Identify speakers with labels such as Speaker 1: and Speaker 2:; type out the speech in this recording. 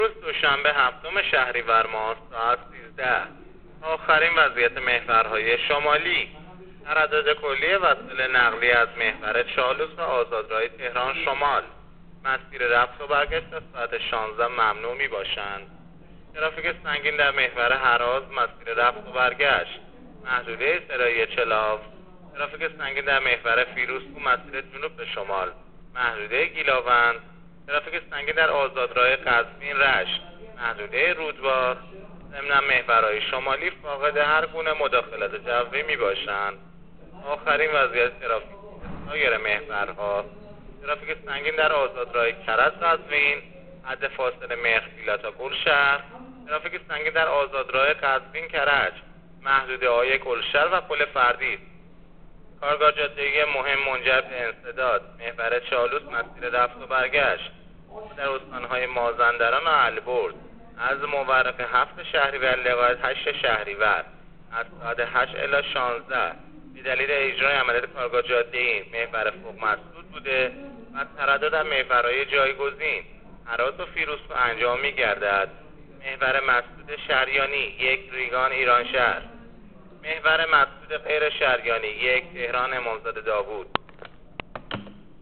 Speaker 1: روز دوشنبه 7 شهریور ماه ساعت 13. آخرین وضعیت محورهای شمالی. تردد کلی وسایل نقلیه از محور چالوس و آزادراه تهران شمال. مسیر رفت و برگشت از ساعت 16 ممنوع می باشند. ترافیک سنگین در محور هراز مسیر رفت و برگشت. محدوده سرایی چلاف. ترافیک سنگین در محور فیروزکو مسیر جنوب به شمال. محدوده گیلاوند. ترافیک سنگین در آزادراه قزوین رشت. محدوده رودبار. ضمن محورهای شمالی فاقد هر گونه مداخلت جوی می باشند. آخرین وضعیت ترافیک سایر محورها. ترافیک سنگین در آزادراه کرج قزوین حد فاصله مهرخیلا تا گلشهر. ترافیک سنگین در آزادراه قزوین کرج محدوده های گلشهر و پل فردید. کارگاه جاده‌ای مهم منجر به انسداد محور چالوس مسیر رفت و برگشت در استانهای مازندران و البرز از مورخ 7 شهریور لغایت 8 شهریور از ساعت 8 الی 16 به دلیل اجرای عملیات کارگاه جاده‌ای محور فوق مسدود بوده و تردد در محورهای جایگزین هراز و فیروزکو انجام می‌گردد. محور مسدود شریانی 1 ریگان ایرانشهر. محور مسدود غیر شریانی 1 تهران امامزاده داوود.